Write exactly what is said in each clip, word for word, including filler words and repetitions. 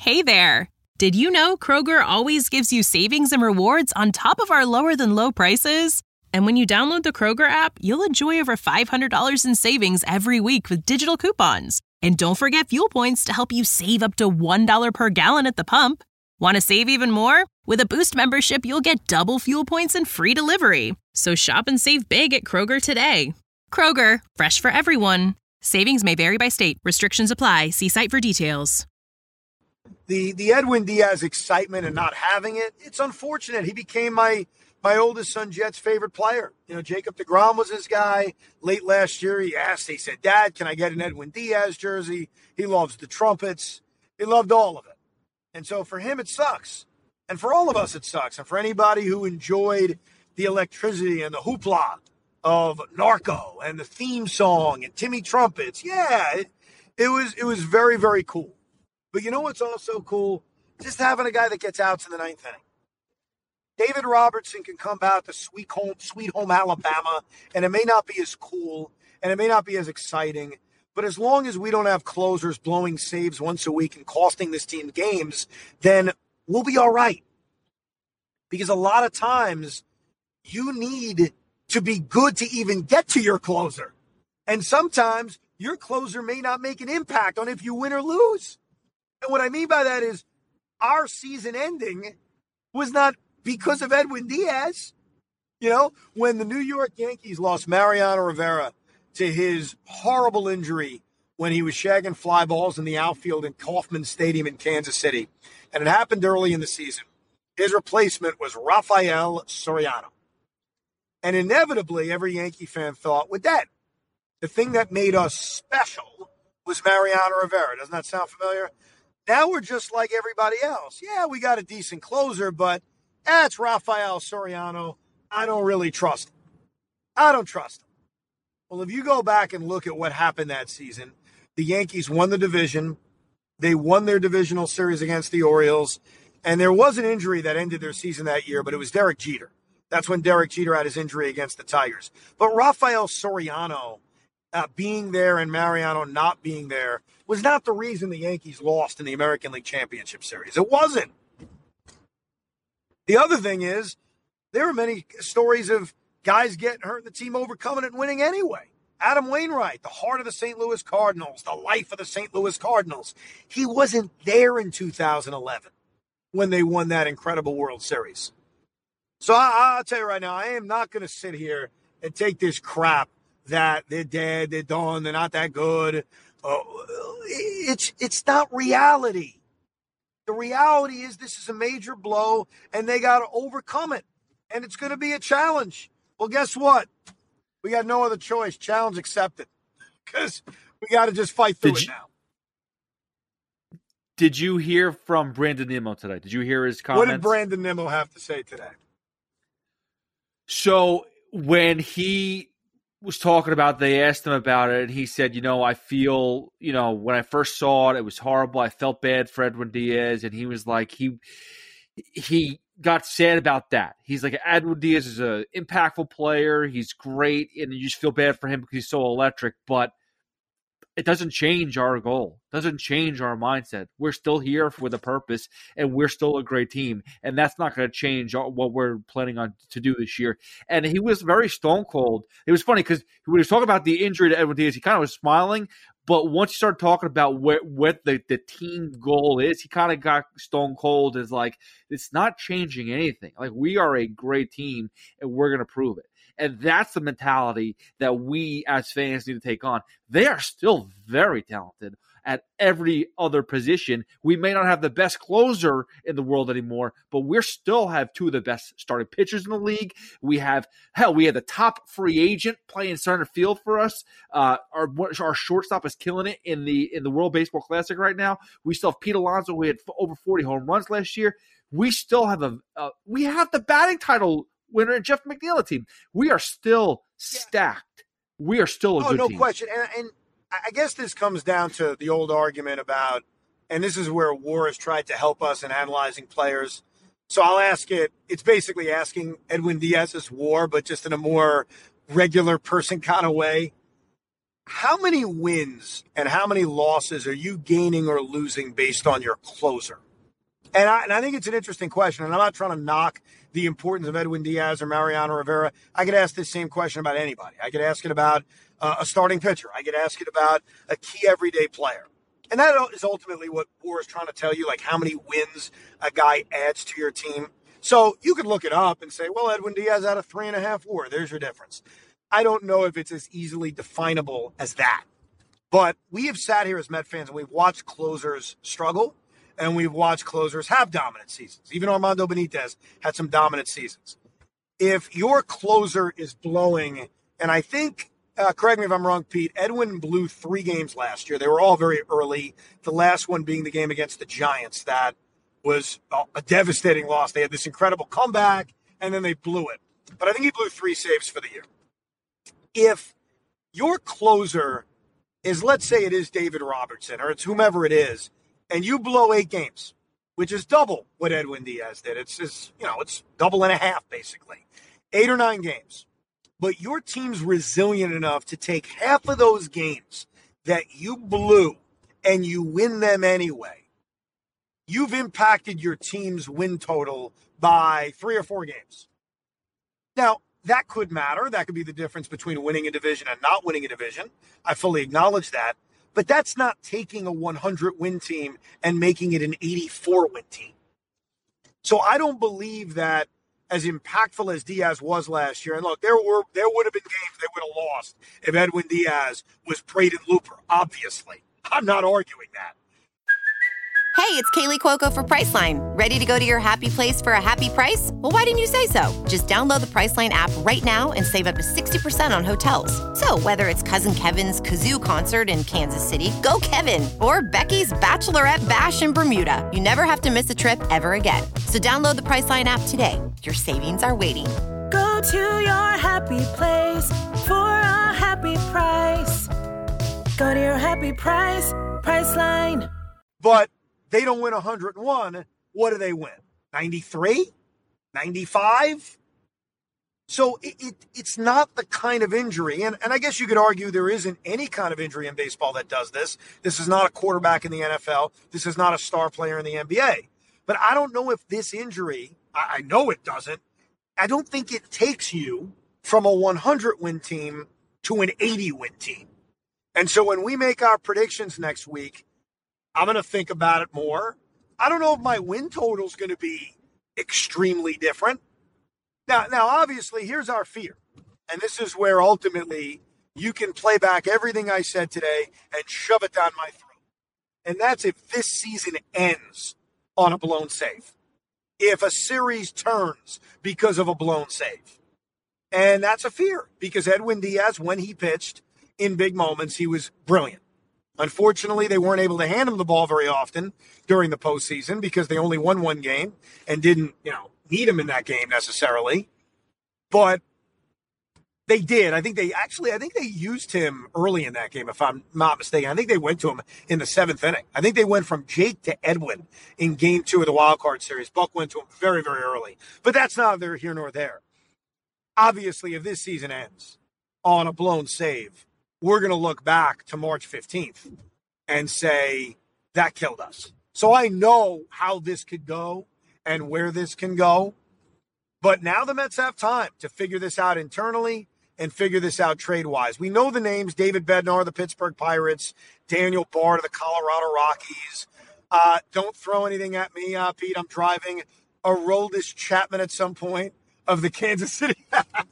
Hey there! Did you know Kroger always gives you savings and rewards on top of our lower-than-low prices? And when you download the Kroger app, you'll enjoy over five hundred dollars in savings every week with digital coupons. And don't forget fuel points to help you save up to one dollar per gallon at the pump. Want to save even more? With a Boost membership, you'll get double fuel points and free delivery. So shop and save big at Kroger today. Kroger, fresh for everyone. Savings may vary by state. Restrictions apply. See site for details. The the Edwin Diaz excitement and not having it, it's unfortunate. He became my my oldest son Jet's favorite player. You know, Jacob deGrom was his guy. Late last year, he asked, he said, Dad, can I get an Edwin Diaz jersey? He loves the trumpets. He loved all of it. And so for him, it sucks. And for all of us, it sucks. And for anybody who enjoyed the electricity and the hoopla of Narco and the theme song and Timmy Trumpets, yeah, it, it was it was very, very cool. But you know what's also cool? Just having a guy that gets outs in the ninth inning. David Robertson can come out to Sweet Home, Sweet Home Alabama, and it may not be as cool, and it may not be as exciting, but as long as we don't have closers blowing saves once a week and costing this team games, then we'll be all right. Because a lot of times you need to be good to even get to your closer. And sometimes your closer may not make an impact on if you win or lose. And what I mean by that is our season ending was not because of Edwin Diaz. You know, when the New York Yankees lost Mariano Rivera to his horrible injury when he was shagging fly balls in the outfield in Kauffman Stadium in Kansas City, and it happened early in the season, his replacement was Rafael Soriano. And inevitably, every Yankee fan thought, with that, the thing that made us special was Mariano Rivera. Doesn't that sound familiar? Now we're just like everybody else. Yeah, we got a decent closer, but that's Rafael Soriano. I don't really trust him. I don't trust him. Well, if you go back and look at what happened that season, the Yankees won the division. They won their divisional series against the Orioles, and there was an injury that ended their season that year, but it was Derek Jeter. That's when Derek Jeter had his injury against the Tigers. But Rafael Soriano uh, being there and Mariano not being there was not the reason the Yankees lost in the American League Championship Series. It wasn't. The other thing is, there are many stories of guys getting hurt and the team overcoming it and winning anyway. Adam Wainwright, the heart of the Saint Louis Cardinals, the life of the Saint Louis Cardinals. He wasn't there in two thousand eleven when they won that incredible World Series. So I, I'll tell you right now, I am not going to sit here and take this crap that they're dead, they're done, they're not that good. Uh, it's it's not reality. The reality is this is a major blow, and they got to overcome it, and it's going to be a challenge. Well, guess what? We got no other choice. Challenge accepted, because we got to just fight through did it you, now. Did you hear from Brandon Nimmo today? Did you hear his comments? What did Brandon Nimmo have to say today? So when he was talking about, they asked him about it, and he said, you know, I feel, you know, when I first saw it, it was horrible. I felt bad for Edwin Diaz, and he was like, he he got sad about that. He's like, Edwin Diaz is an impactful player. He's great, and you just feel bad for him because he's so electric, but it doesn't change our goal. It doesn't change our mindset. We're still here with a purpose, and we're still a great team. And that's not going to change what we're planning on to do this year. And he was very stone cold. It was funny because when he was talking about the injury to Edwin Diaz, he kind of was smiling. But once you started talking about what, what the, the team goal is, he kind of got stone cold. Is like, it's not changing anything. Like, we are a great team, and we're going to prove it. And that's the mentality that we as fans need to take on. They are still very talented at every other position. We may not have the best closer in the world anymore, but we still have two of the best starting pitchers in the league. We have, hell, we have the top free agent playing center field for us. Uh, our our shortstop is killing it in the in the World Baseball Classic right now. We still have Pete Alonso, who had over forty home runs last year. We still have a uh, we have the batting title winner, Jeff McNeil team. We are still stacked. We are still a oh, good no team. No question. And, and I guess this comes down to the old argument about, and this is where WAR has tried to help us in analyzing players. So I'll ask it. It's basically asking Edwin Diaz's WAR, but just in a more regular person kind of way. how many wins and how many losses are you gaining or losing based on your closer? And I, and I think it's an interesting question, and I'm not trying to knock the importance of Edwin Diaz or Mariano Rivera. I could ask this same question about anybody. I could ask it about uh, a starting pitcher. I could ask it about a key everyday player. And that is ultimately what Bour is trying to tell you, like how many wins a guy adds to your team. So you could look it up and say, well, Edwin Diaz had a three and a half WAR. There's your difference. I don't know if it's as easily definable as that. But we have sat here as Met fans and we've watched closers struggle. And we've watched closers have dominant seasons. Even Armando Benitez had some dominant seasons. If your closer is blowing, and I think, uh, correct me if I'm wrong, Pete, Edwin blew three games last year. They were all very early. The last one being the game against the Giants. That was a devastating loss. They had this incredible comeback, and then they blew it. But I think he blew three saves for the year. If your closer is, let's say it is David Robertson, or it's whomever it is, and you blow eight games, which is double what Edwin Diaz did. It's just, you know, it's double and a half, basically. Eight or nine games. But your team's resilient enough to take half of those games that you blew and you win them anyway. You've impacted your team's win total by three or four games. Now, that could matter. That could be the difference between winning a division and not winning a division. I fully acknowledge that. But that's not taking a one hundred win team and making it an eighty-four win team. So I don't believe that as impactful as Diaz was last year. And look, there were there would have been games they would have lost if Edwin Diaz was Braden Looper, obviously. I'm not arguing that. Hey, it's Kaylee Cuoco for Priceline. Ready to go to your happy place for a happy price? Well, why didn't you say so? Just download the Priceline app right now and save up to sixty percent on hotels. So whether it's Cousin Kevin's Kazoo Concert in Kansas City, go Kevin, or Becky's Bachelorette Bash in Bermuda, you never have to miss a trip ever again. So download the Priceline app today. Your savings are waiting. Go to your happy place for a happy price. Go to your happy price, Priceline. But they don't win one hundred one. What do they win? ninety-three? ninety-five? So it, it, it's not the kind of injury, and, and I guess you could argue there isn't any kind of injury in baseball that does this. This is not a quarterback in the N F L. This is not a star player in the N B A. But I don't know if this injury, I, I know it doesn't, I don't think it takes you from a one hundred win team to an eighty win team. And so when we make our predictions next week, I'm going to think about it more. I don't know if my win total is going to be extremely different. Now, now, obviously, here's our fear. And this is where ultimately you can play back everything I said today and shove it down my throat. And that's if this season ends on a blown save. If a series turns because of a blown save. And that's a fear because Edwin Diaz, when he pitched in big moments, he was brilliant. Unfortunately, they weren't able to hand him the ball very often during the postseason because they only won one game and didn't, you know, need him in that game necessarily. But they did. I think they actually, I think they used him early in that game, if I'm not mistaken. I think they went to him in the seventh inning. I think they went from Jake to Edwin in game two of the wild card series. Buck went to him very, very early. But that's neither here nor there. Obviously, if this season ends on a blown save, we're going to look back to March fifteenth and say, that killed us. So I know how this could go and where this can go. But now the Mets have time to figure this out internally and figure this out trade-wise. We know the names, David Bednar, the Pittsburgh Pirates, Daniel Bard, the Colorado Rockies. Uh, don't throw anything at me, uh, Pete. I'm driving Aroldis Chapman at some point of the Kansas City.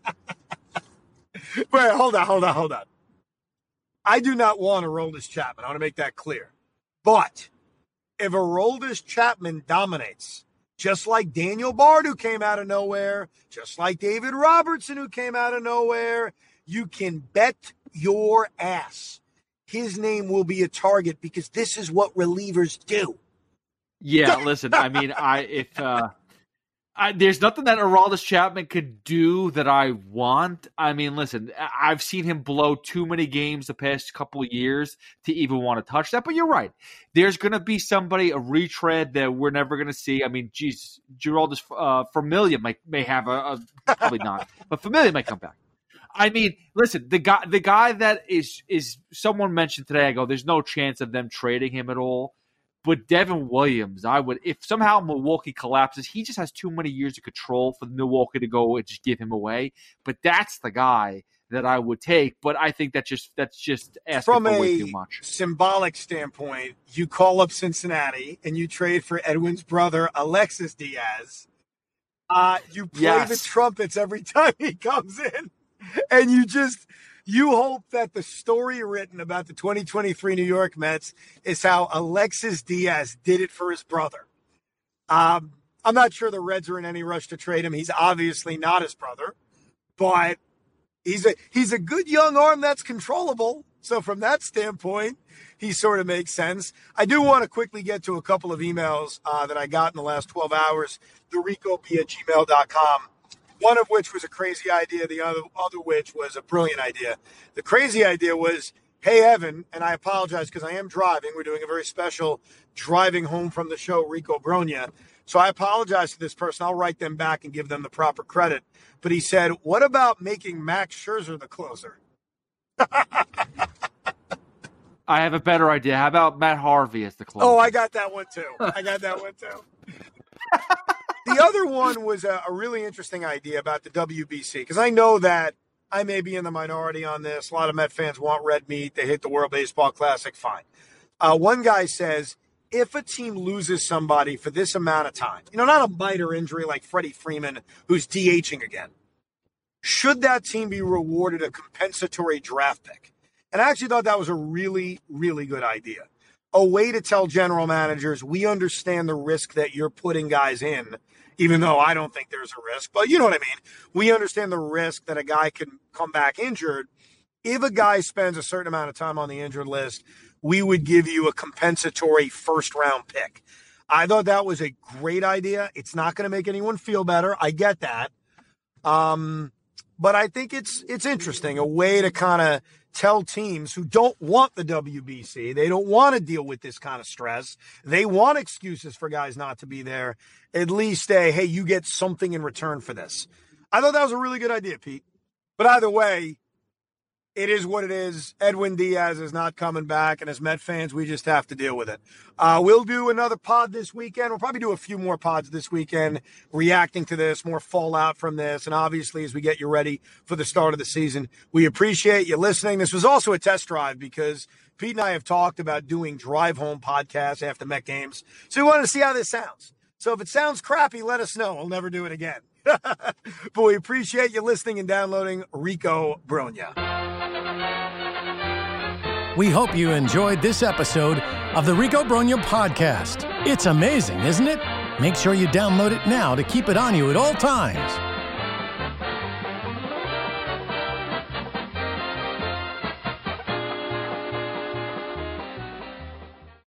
Wait, hold on, hold on, hold on. I do not want Aroldis Chapman. I want to make that clear. But if Aroldis Chapman dominates, just like Daniel Bard, who came out of nowhere, just like David Robertson, who came out of nowhere, you can bet your ass his name will be a target because this is what relievers do. Yeah, listen, I mean, I if uh, I, there's nothing that Aroldis Chapman could do that I want. I mean, listen, I've seen him blow too many games the past couple of years to even want to touch that. But you're right. There's going to be somebody, a retread that we're never going to see. I mean, geez, Geraldus uh, Familia might may have a, a – probably not. But Familia might come back. I mean, listen, the guy, the guy that is is someone mentioned today. I go, there's no chance of them trading him at all. But Devin Williams, I would, if somehow Milwaukee collapses, he just has too many years of control for Milwaukee to go and just give him away. But that's the guy that I would take. But I think that just that's just asking From for a way too much. Symbolic standpoint, you call up Cincinnati and you trade for Edwin's brother, Alexis Diaz. Uh, you play Yes. the trumpets every time he comes in. And you just, you hope that the story written about the twenty twenty-three New York Mets is how Alexis Diaz did it for his brother. Um, I'm not sure the Reds are in any rush to trade him. He's obviously not his brother, but he's a he's a good young arm that's controllable. So from that standpoint, he sort of makes sense. I do want to quickly get to a couple of emails uh, that I got in the last twelve hours, the rico p at gmail dot com. One of which was a crazy idea. The other, other which was a brilliant idea. The crazy idea was, hey, Evan, and I apologize because I am driving. We're doing a very special driving home from the show, Rico Brogna. So I apologize to this person. I'll write them back and give them the proper credit. But he said, what about making Max Scherzer the closer? I have a better idea. How about Matt Harvey as the closer? Oh, I got that one too. I got that one too. The other one was a, a really interesting idea about the W B C, because I know that I may be in the minority on this. A lot of Met fans want red meat. They hate the World Baseball Classic. Fine. Uh, one guy says, if a team loses somebody for this amount of time, you know, not a minor injury like Freddie Freeman, who's DHing again, should that team be rewarded a compensatory draft pick? And I actually thought that was a really, really good idea. A way to tell general managers, we understand the risk that you're putting guys in, even though I don't think there's a risk. But you know what I mean? We understand the risk that a guy can come back injured. If a guy spends a certain amount of time on the injured list, we would give you a compensatory first-round pick. I thought that was a great idea. It's not going to make anyone feel better. I get that. Um, but I think it's it's interesting, a way to kind of tell teams who don't want the W B C, they don't want to deal with this kind of stress, they want excuses for guys not to be there, at least a, hey, you get something in return for this. I thought that was a really good idea, Pete. But either way, it is what it is. Edwin Diaz is not coming back, and as Met fans, we just have to deal with it. Uh, we'll do another pod this weekend. We'll probably do a few more pods this weekend reacting to this, more fallout from this, and obviously as we get you ready for the start of the season. We appreciate you listening. This was also a test drive because Pete and I have talked about doing drive-home podcasts after Met games, so we wanted to see how this sounds. So if it sounds crappy, let us know. We'll never do it again. But we appreciate you listening and downloading Rico Brogna. We hope you enjoyed this episode of the Rico Brogna podcast. It's amazing, isn't it? Make sure you download it now to keep it on you at all times.